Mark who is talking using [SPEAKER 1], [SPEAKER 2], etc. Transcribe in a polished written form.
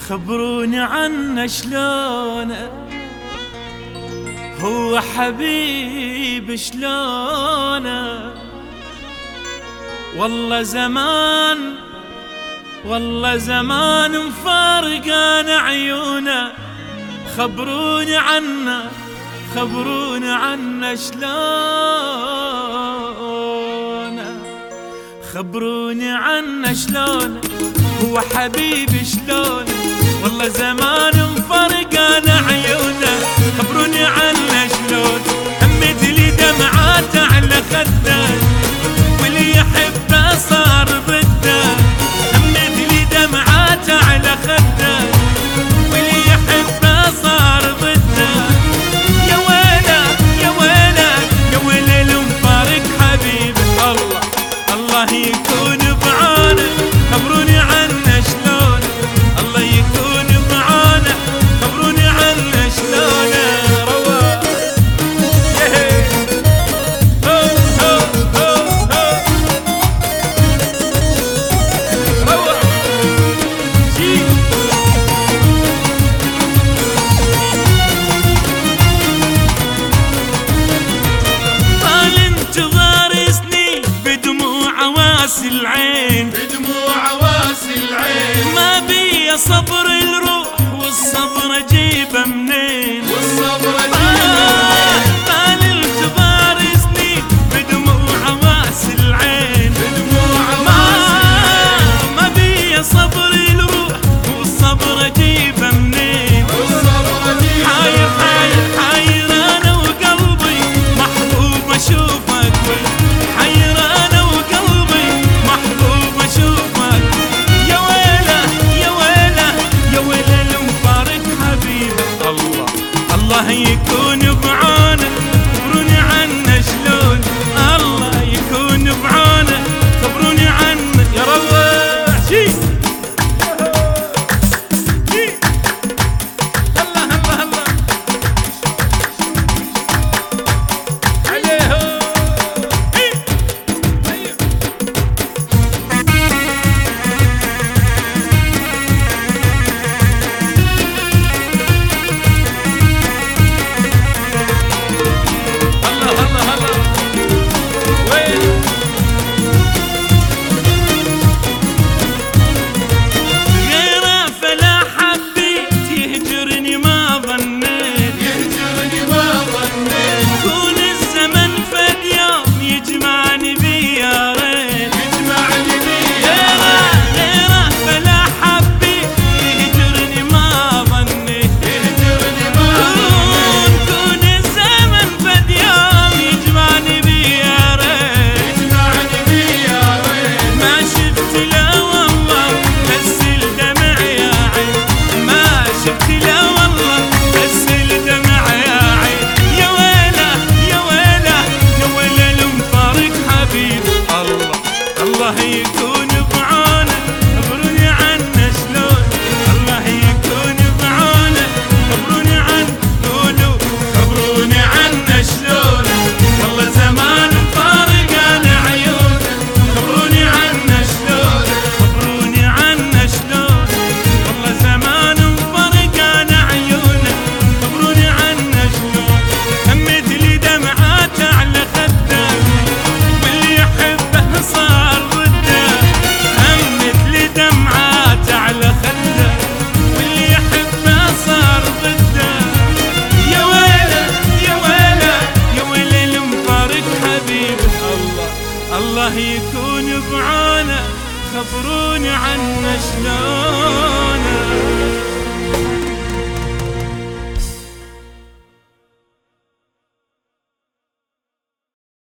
[SPEAKER 1] خبروني عنه شلونه، هو حبيب شلونه. والله زمان والله زمان مفارقان عيونه. خبروني عنه خبروني عنه شلونه، خبروني عنه شلونه، هو حبيبي شلونه. والله زمان مفرقان عيونه. خبروني عنه شلون، همت لي دمعاته على خده، واللي يحبه صار بده. همت لي دمعاته على خده، واللي يحبه صار بده. يا ويله يا ويله يا ويله المفارق حبيبي. الله الله يكون بعونه. خبروني عنه شلون، الله يكون معانا. خبروني عنه شلون. رواق هو هو هو هو رواق جي. طال انتظار سنين بدموع عواسي العين،
[SPEAKER 2] بدموع عواسي العين.
[SPEAKER 1] ما بي صبر الروح والصبر اجيبه منين.
[SPEAKER 2] والصبر
[SPEAKER 1] طال الكبار سنين بدموع عواسي العين.
[SPEAKER 2] بدموع عواسي
[SPEAKER 1] ما بي صبر الروح والصبر اجيبه منين. حاير حاير حاير انا وقلبي محبوب اشوفك. حاير انا وقلبي محبوب اشوفك. يا ويله يا ويله يا ويله المفارق حبيبي. الله الله يكون بعونه. خبروني عنه شلون، الله يكون بعونه. خبروني عنه يا روح شي. هلا هلا هلا عليه. هلا هلا هلا وين غيره فلا حبيت. يهجرني ما ظنيت،
[SPEAKER 2] يهجرني ما ظنيت.
[SPEAKER 1] يكون الزمن فد يوم يجمعني بيه يا ريت.
[SPEAKER 2] يجمعني بيه
[SPEAKER 1] غيره فلا حبيت. يهجرني ما ظنيت،
[SPEAKER 2] يهجرني ما ظنيت.
[SPEAKER 1] كون الزمن فد يوم يجمعني بيه يا ريت.
[SPEAKER 2] يجمعني بيه يا ريت.
[SPEAKER 1] ما شفت لا والله بس الدمع يا عين. ما شفت لا والله بس الدمع يا عين. يا ويله يا ويله يا ويله المفارق حبيبي. الله الله يكون بعونه. خبروني عنه شلون، الله يكون بعونه. خبروني عنه قولوا خبروني عنه شلون. والله زمان مفارقان عيونه. خبروني عنه شلون خبروني عنه شلون. والله زمان مفارقان عيونه. خبروني عنه شلون. همت لي دمعاته على خده، واللي يحبه صار ضده. همت لي دمعاته على خده، واللي يحبه صار ضده. يا ويله يا ويله يا ويله المفارق حبيبي. الله الله يكون بعونه. خبروني عنه شلونه.